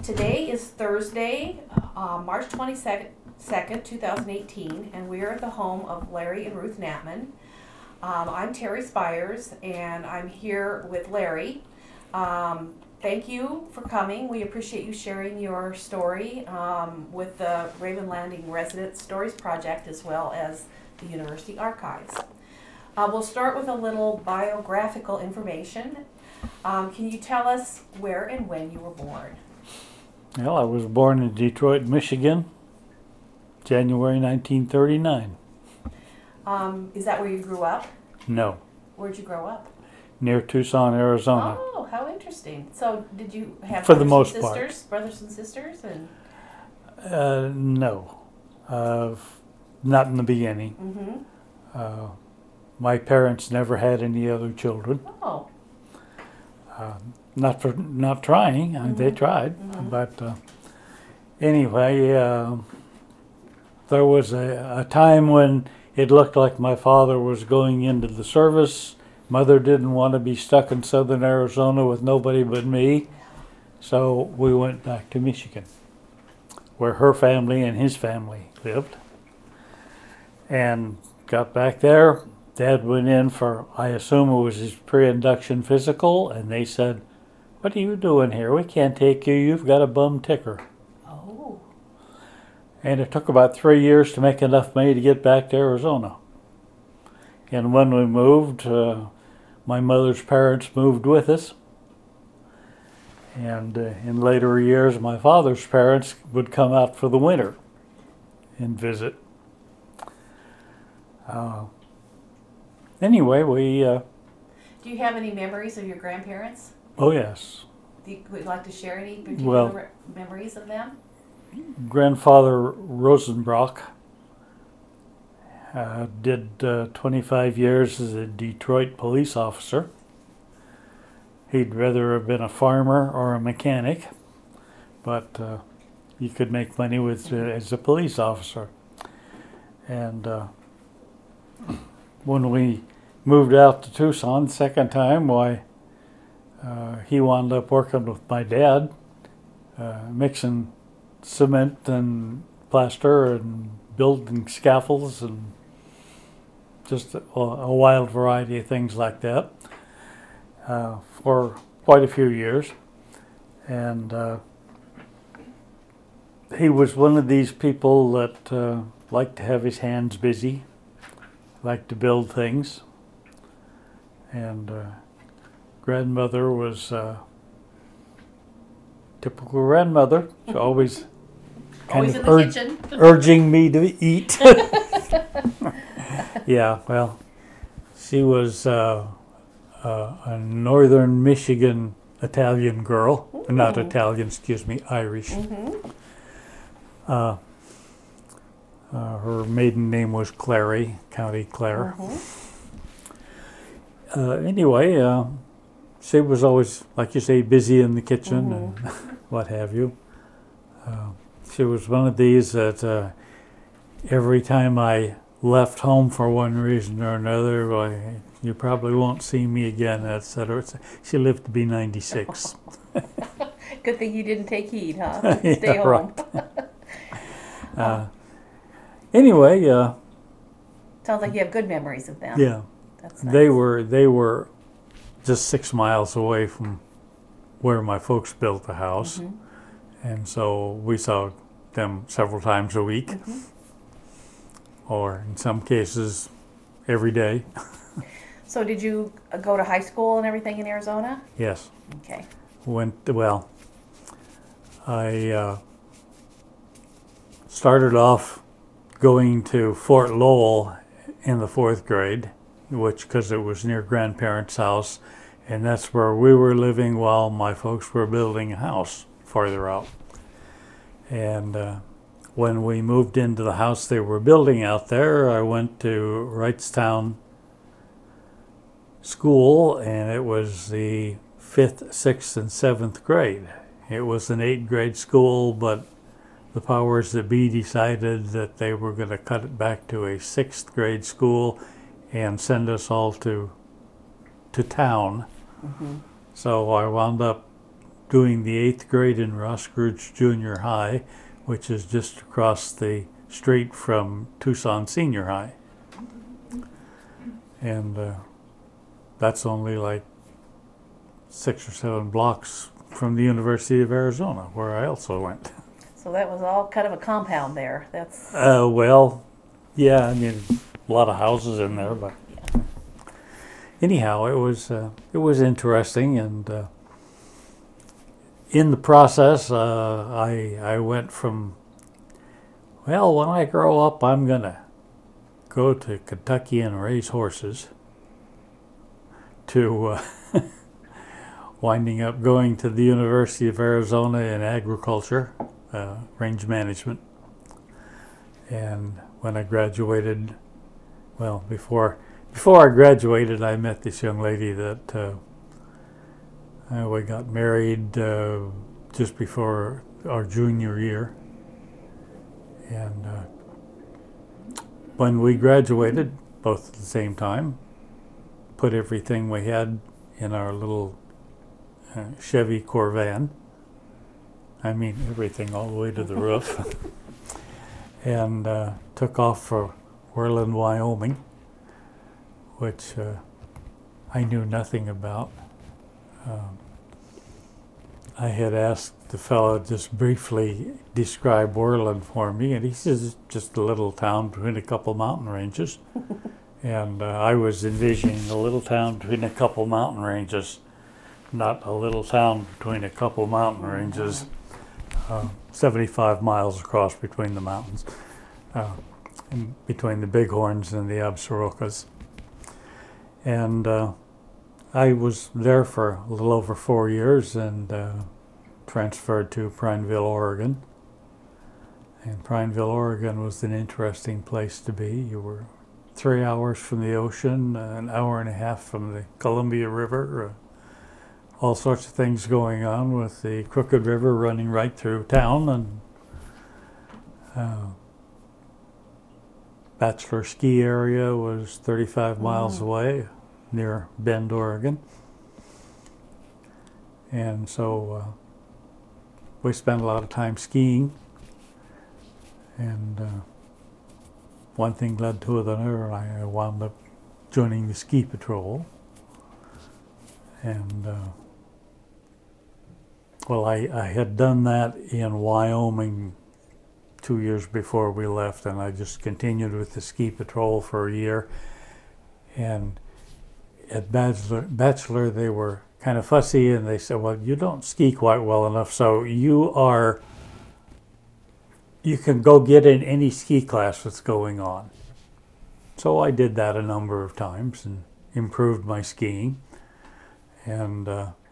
Today is Thursday, March 22nd, 2018, and we are at the home of Larry and Ruth Natman. I'm Terry Spires, and I'm here with Larry. Thank you for coming. We appreciate you sharing your story with the Raven Landing Resident Stories Project as well as the University Archives. We'll start with a little biographical information. Can you tell us where and when you were born? Well, I was born in Detroit, Michigan, January 1939. Is that where you grew up? No, Where'd you grow up? near Tucson, Arizona. Oh, how interesting. So did you have For the brothers most and part. sisters? Brothers and sisters? And No, not in the beginning. mm-hmm. My parents never had any other children. Oh. Not for not trying. They tried, but anyway, there was a time when it looked like my father was going into the service. Mother didn't want to be stuck in southern Arizona with nobody but me, so we went back to Michigan, where her family and his family lived, and got back there. Dad went in for, I assume it was his pre-induction physical, and they said, "What are you doing here? We can't take you. You've got a bum ticker." Oh. And it took about 3 years to make enough money to get back to Arizona. And when we moved, my mother's parents moved with us. And in later years, my father's parents would come out for the winter and visit. Anyway, we... Do you have any memories of your grandparents? Oh, yes. Would you like to share any particular memories of them? Grandfather Rosenbrock did 25 years as a Detroit police officer. He'd rather have been a farmer or a mechanic, but he could make money as a police officer. And when we moved out to Tucson the second time, he wound up working with my dad, mixing cement and plaster and building scaffolds and just a wild variety of things like that for quite a few years. And he was one of these people that liked to have his hands busy, liked to build things. And grandmother was typical grandmother. She always Always in the kitchen. urging me to eat. Yeah, well, she was a northern Michigan Italian girl. Ooh. Not Italian, excuse me, Irish. Mm-hmm. Her maiden name was Clary, County Clare. Mm-hmm. Anyway, she was always, like you say, busy in the kitchen and what have you. She was one of these that every time I left home for one reason or another, well, you probably won't see me again, etc. She lived to be 96. Good thing you didn't take heed, huh? Stay Yeah, home. Right. Anyway, Sounds like you have good memories of them. yeah, That's nice. they were just 6 miles away from where my folks built the house, and so we saw them several times a week, or in some cases every day. So did you go to high school and everything in Arizona? Yes. Okay. I started off going to Fort Lowell in the 4th grade, because it was near grandparents' house, and that's where we were living while my folks were building a house farther out. And when we moved into the house they were building out there, I went to Wrightstown School, and it was the 5th, 6th, and 7th grade. It was an 8th grade school, but the powers that be decided that they were going to cut it back to a 6th grade school and send us all to town. So I wound up doing the 8th grade in Roscrooge Junior High, which is just across the street from Tucson Senior High. And that's only like 6 or 7 blocks from the University of Arizona, where I also went. So that was all kind of a compound there. That's Well, yeah, I mean, a lot of houses in there, but anyhow, it was interesting, and in the process, I went from, well, when I grow up, I'm gonna go to Kentucky and raise horses, to winding up going to the University of Arizona in agriculture, range management. And when I graduated, well, before I graduated, I met this young lady that we got married just before our junior year. And when we graduated, both at the same time, put everything we had in our little Chevy Corvan. I mean, everything all the way to the roof. And took off for Worland, Wyoming, which I knew nothing about. I had asked the fellow just briefly describe Worland for me, and he says it's just a little town between a couple mountain ranges. And I was envisioning a little town between a couple mountain ranges, not a little town between a couple mountain ranges, 75 miles across between the mountains, in between the Bighorns and the Absarokas. And I was there for a little over 4 years and transferred to Prineville, Oregon. And Prineville, Oregon was an interesting place to be. You were 3 hours from the ocean, an hour and a half from the Columbia River, all sorts of things going on with the Crooked River running right through town, and Bachelor Ski Area was 35 miles away near Bend, Oregon. And so we spent a lot of time skiing, and one thing led to another, and I wound up joining the ski patrol. And well, I had done that in Wyoming 2 years before we left, and I just continued with the ski patrol for a year. And at Bachelor, they were kind of fussy, and they said, well, you don't ski quite well enough, so you can go get in any ski class that's going on. So I did that a number of times and improved my skiing. And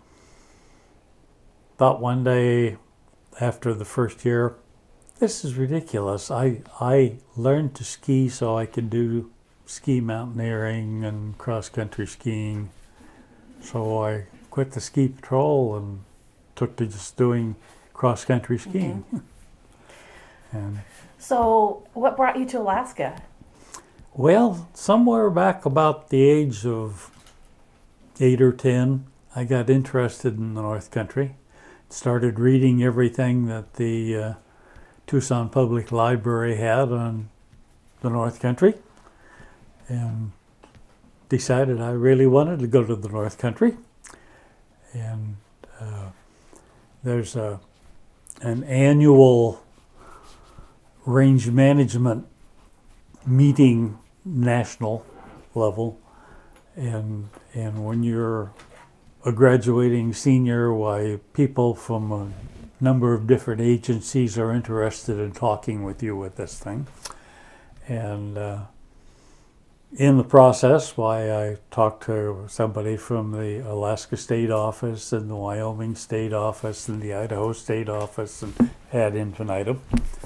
thought one day after the first year, this is ridiculous. I learned to ski so I could do ski mountaineering and cross-country skiing. So I quit the ski patrol and took to just doing cross-country skiing. Mm-hmm. And so what brought you to Alaska? Well, somewhere back about the age of 8 or 10, I got interested in the North Country. Started reading everything that the Tucson Public Library had on the North Country, and decided I really wanted to go to the North Country. And there's an annual range management meeting, national level, and when you're a graduating senior, why people from a number of different agencies are interested in talking with you with this thing. And in the process, why I talked to somebody from the Alaska State Office and the Wyoming State Office and the Idaho State Office, and ad infinitum.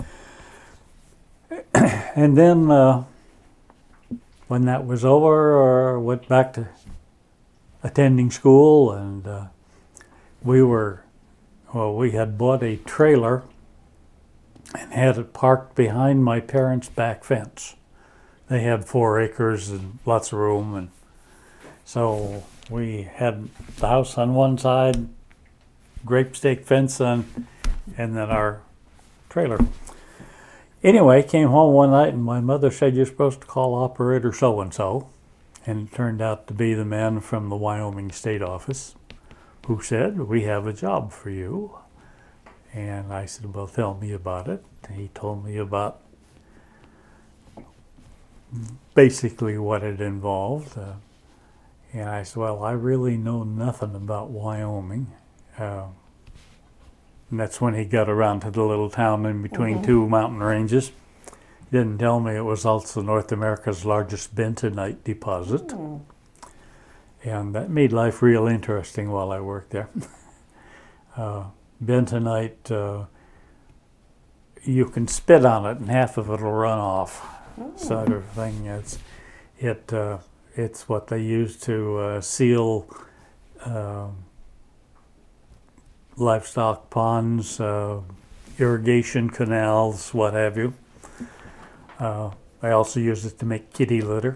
And then when that was over, I went back to attending school, and we had bought a trailer and had it parked behind my parents' back fence. They had 4 acres and lots of room, and so we had the house on one side grape stake fence on, and then our trailer. Anyway, came home one night and my mother said, "You're supposed to call operator so-and-so." And it turned out to be the man from the Wyoming State Office who said, "We have a job for you." And I said, "Well, tell me about it." And he told me about basically what it involved. And I said, "Well, I really know nothing about Wyoming." And that's when he got around to the little town in between two mountain ranges. He didn't tell me it was also North America's largest bentonite deposit. And that made life real interesting while I worked there. Bentonite, you can spit on it and half of it will run off, sort of thing. It's what they use to seal livestock ponds, irrigation canals, what have you. I also use it to make kitty litter.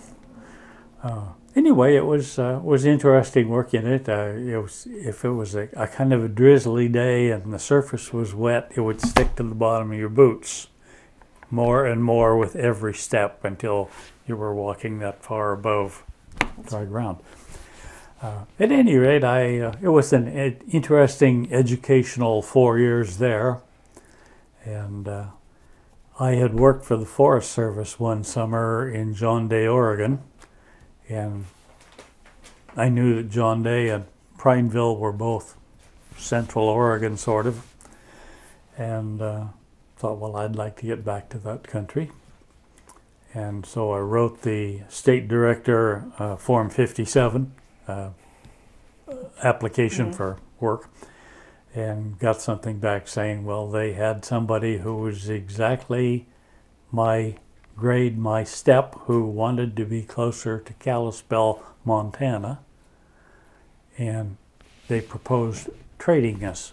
Anyway, it was interesting working it. If it was a kind of a drizzly day and the surface was wet, it would stick to the bottom of your boots more and more with every step until you were walking that far above dry ground. At any rate, it was an interesting educational 4 years there, and I had worked for the Forest Service one summer in John Day, Oregon, and I knew that John Day and Prineville were both Central Oregon, sort of, and thought, well, I'd like to get back to that country. And so I wrote the state director Form 57 application for work, and got something back saying, well, they had somebody who was exactly my grade, my step, who wanted to be closer to Kalispell, Montana, and they proposed trading us.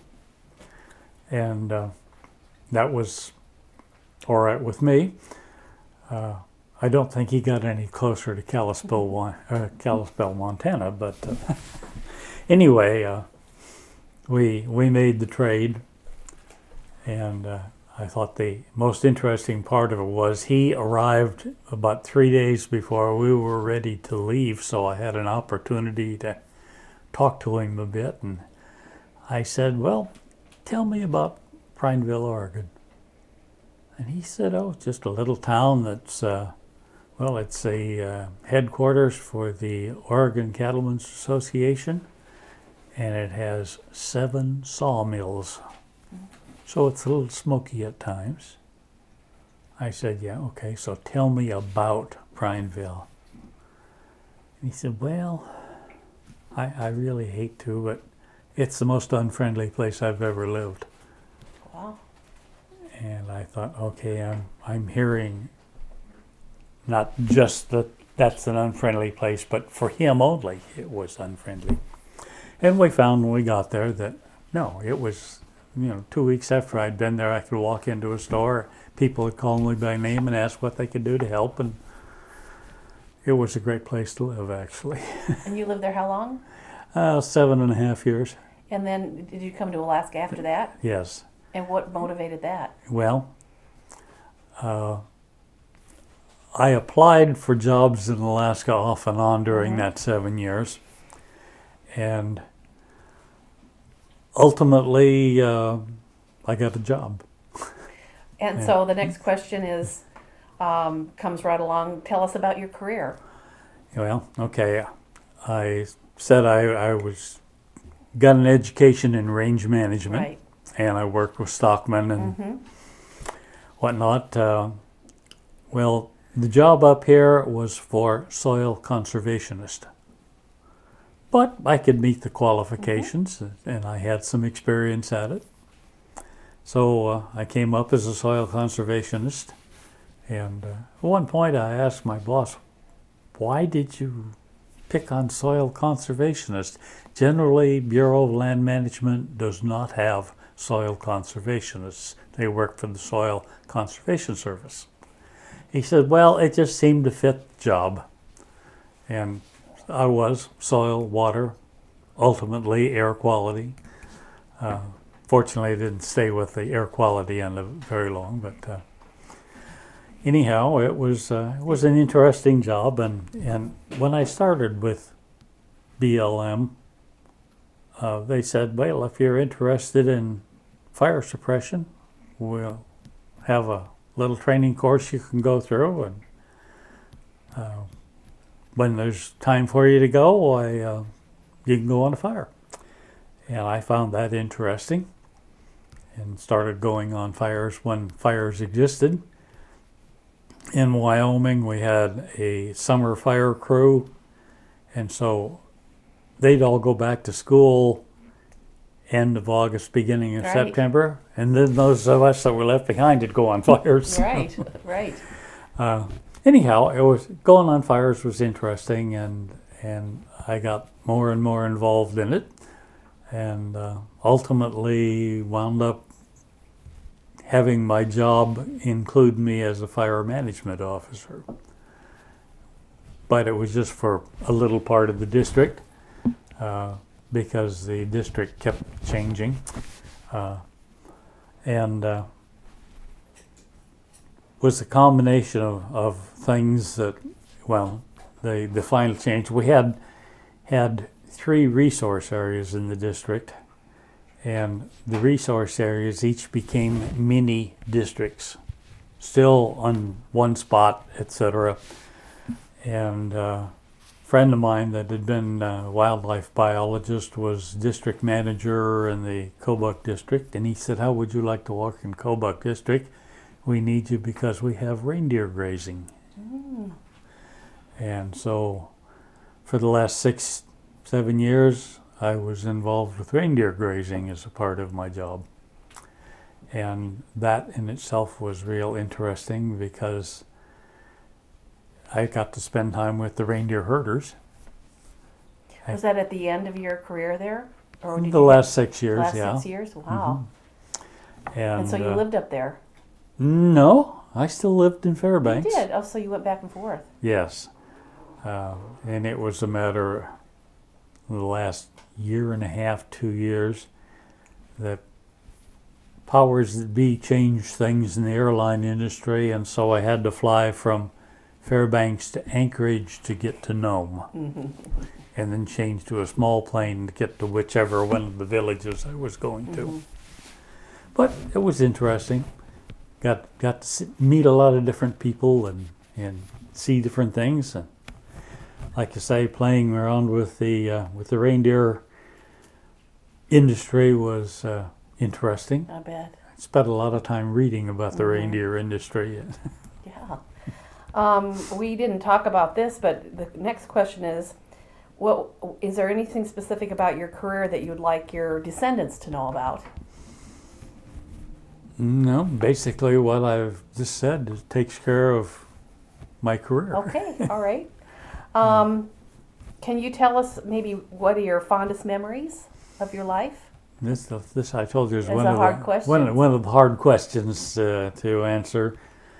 And that was all right with me. I don't think he got any closer to Kalispell, Montana, but anyway, we made the trade, and I thought the most interesting part of it was he arrived about 3 days before we were ready to leave, so I had an opportunity to talk to him a bit, and I said, well, tell me about Prineville, Oregon. And he said, oh, it's just a little town that's, it's a headquarters for the Oregon Cattlemen's Association, and it has 7 sawmills. So it's a little smoky at times. I said, yeah, okay, so tell me about Prineville. And he said, well, I really hate to, but it's the most unfriendly place I've ever lived. Wow. And I thought, okay, I'm hearing not just that that's an unfriendly place, but for him only it was unfriendly. And we found when we got there that, no, it was, 2 weeks after I'd been there, I could walk into a store, people would call me by name and ask what they could do to help, and it was a great place to live, actually. And you lived there how long? 7.5 years. And then did you come to Alaska after that? Yes. And what motivated that? Well, I applied for jobs in Alaska off and on during that 7 years, and ultimately I got a job. And so the next question is, comes right along. Tell us about your career. Well, okay, I said I got an education in range management. Right. And I worked with stockmen and whatnot. Well, the job up here was for soil conservationist. But I could meet the qualifications, and I had some experience at it. So I came up as a soil conservationist. And at one point I asked my boss, why did you pick on soil conservationist? Generally, Bureau of Land Management does not have soil conservationists. They work for the Soil Conservation Service. He said, well, it just seemed to fit the job. And I was soil, water, ultimately air quality. Fortunately, I didn't stay with the air quality end of it very long, but anyhow, it was an interesting job, and when I started with BLM, they said, well, if you're interested in fire suppression, we'll have a little training course you can go through, and when there's time for you to go, you can go on a fire. And I found that interesting and started going on fires when fires existed. In Wyoming, we had a summer fire crew, and so they'd all go back to school end of August, beginning of Right. September, and then those of us that were left behind would go on fires. Right, right. Anyhow, it was going on fires was interesting, and I got more and more involved in it, and ultimately wound up having my job include me as a fire management officer. But it was just for a little part of the district, because the district kept changing, and was a combination of things that, well, the final change. We had 3 resource areas in the district, and the resource areas each became mini districts, still on one spot, etc. And a friend of mine that had been a wildlife biologist was district manager in the Kobuk district, and he said, how would you like to work in Kobuk district? We need you because we have reindeer grazing. And so for the last 6-7 years, I was involved with reindeer grazing as a part of my job. And that in itself was real interesting because I got to spend time with the reindeer herders. Was that at the end of your career there? Or did The you last 6 years, last yeah. 6 years? Wow. And And so you lived up there? No, I still lived in Fairbanks. You did? Oh, so you went back and forth. Yes. And it was a matter of the last year and a half, 2 years, that powers that be changed things in the airline industry, and so I had to fly from Fairbanks to Anchorage to get to Nome, and then change to a small plane to get to whichever one of the villages I was going to. But it was interesting. Got to meet a lot of different people and see different things, and like I say, playing around with the reindeer industry was interesting. I bet. I spent a lot of time reading about the reindeer industry. Yeah. We didn't talk about this, but the next question is, is there anything specific about your career that you would like your descendants to know about? No, basically what I've just said takes care of my career. Okay, all right. Can you tell us maybe what are your fondest memories of your life? This I told you is It's one a of hard the question. one of the hard questions to answer.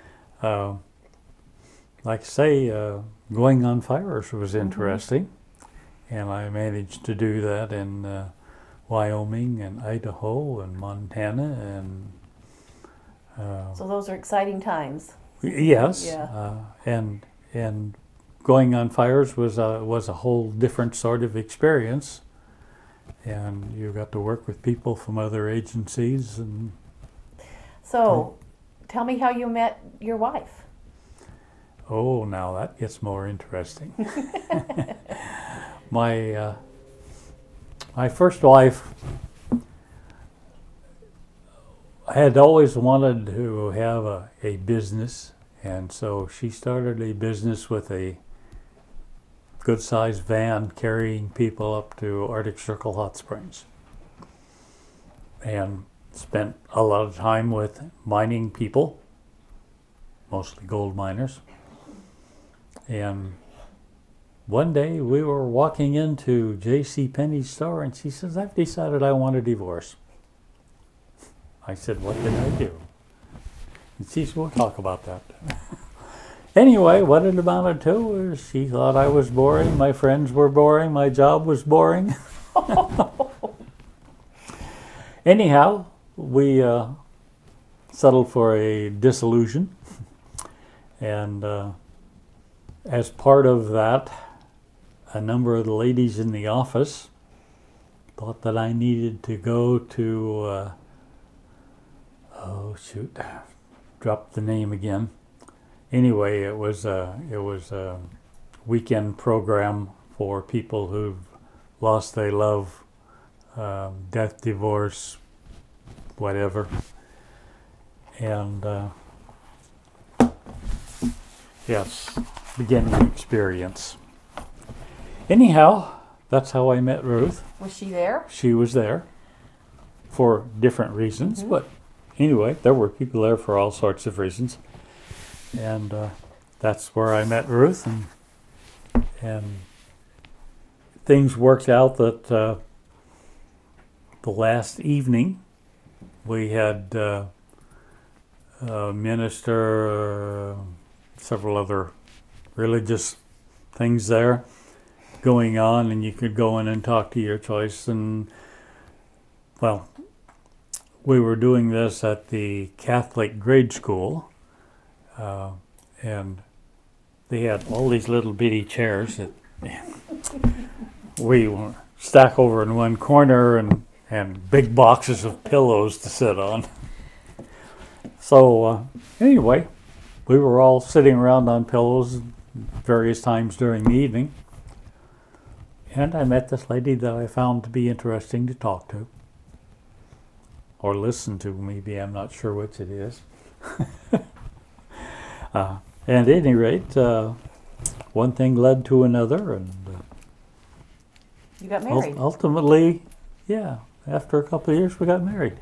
Like I say, going on fires was interesting, and I managed to do that in Wyoming and Idaho and Montana and. So those are exciting times. Yes, Yeah. And going on fires was a whole different sort of experience, and you got to work with people from other agencies. And So, tell me how you met your wife. oh, now that gets more interesting. My first wife, I had always wanted to have a business, and so she started a business with a good-sized van carrying people up to Arctic Circle Hot Springs, and spent a lot of time with mining people, mostly gold miners. And one day we were walking into J.C. Penney's store, and she says, "I've decided I want a divorce." I said, "What did I do?" And she said, "We'll talk about that." Anyway, what it amounted to is she thought I was boring, my friends were boring, my job was boring. Anyhow, we settled for a dissolution, and as part of that, a number of the ladies in the office thought that I needed to go to, dropped the name again. Anyway, it was a weekend program for people who've lost their love, death, divorce, whatever. And yes, beginning experience. Anyhow, that's how I met Ruth. Was she there? She was there for different reasons, but anyway, there were people there for all sorts of reasons. And that's where I met Ruth, and things worked out that the last evening we had a minister, several other religious things there going on, and you could go in and talk to your choice. And well, we were doing this at the Catholic grade school, and they had all these little bitty chairs that we were stacked over in one corner, and big boxes of pillows to sit on. So anyway, we were all sitting around on pillows various times during the evening, and I met this lady that I found to be interesting to talk to, or listen to, maybe. I'm not sure which it is. And at any rate, one thing led to another, and You got married. ultimately, yeah, after a couple of years, we got married.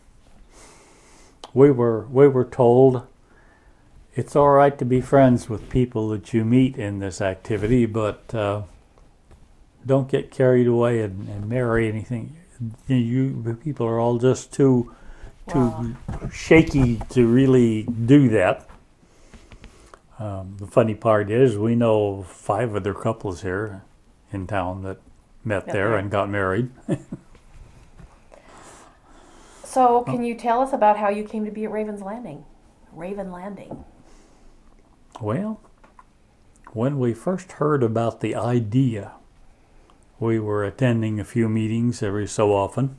We were told it's all right to be friends with people that you meet in this activity, but don't get carried away and marry anything. You people are all just too Wow. shaky to really do that. The funny part is we know 5 other couples here in town that met there and got married. So, can you tell us about how you came to be at Raven Landing? Well, when we first heard about the idea, we were attending a few meetings every so often,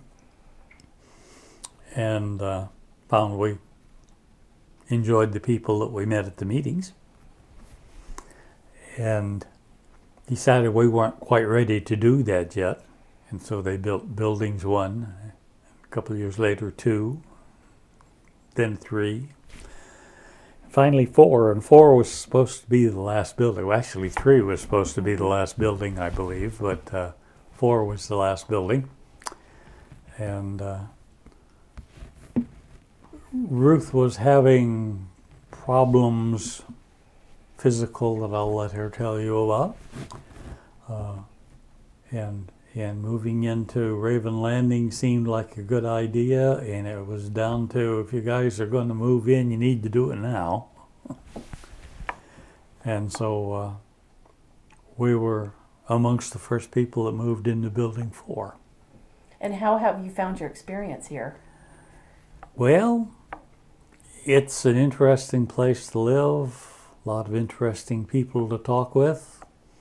and found we enjoyed the people that we met at the meetings, and decided we weren't quite ready to do that yet. And so they built buildings 1, a couple of years later 2, then 3, finally 4, and 4 was supposed to be the last building. Well, actually 3 was supposed to be the last building, I believe, but 4 was the last building. And Ruth was having problems, physical, that I'll let her tell you about. And moving into Raven Landing seemed like a good idea, and it was down to, if you guys are going to move in, you need to do it now. And so we were amongst the first people that moved into Building 4. And how have you found your experience here? Well, it's an interesting place to live, a lot of interesting people to talk with.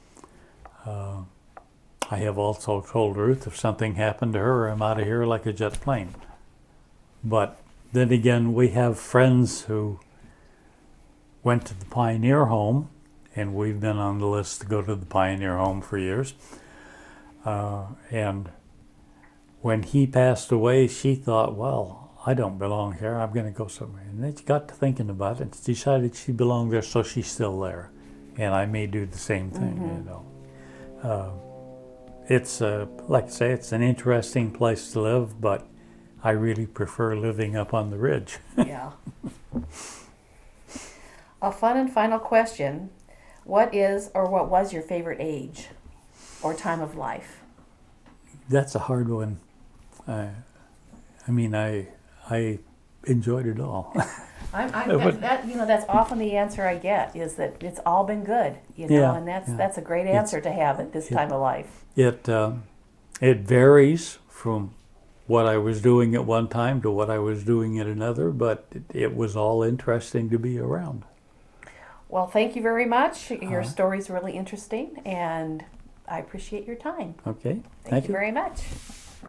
I have also told Ruth if something happened to her, I'm out of here like a jet plane. But then again, we have friends who went to the Pioneer Home, and we've been on the list to go to the Pioneer Home for years. And when he passed away, she thought, well, I don't belong here, I'm going to go somewhere. And then she got to thinking about it and decided she belonged there, so she's still there. And I may do the same thing, you know. It's, like I say, it's an interesting place to live, but I really prefer living up on the ridge. Yeah. A fun and final question. What is or what was your favorite age or time of life? That's a hard one. I mean, I enjoyed it all. That's often the answer I get, is that it's all been good, Yeah, and yeah. that's a great answer to have at this time of life. It varies from what I was doing at one time to what I was doing at another, but it was all interesting to be around. Well, thank you very much. Your story's really interesting, and I appreciate your time. Okay, Thank you very much.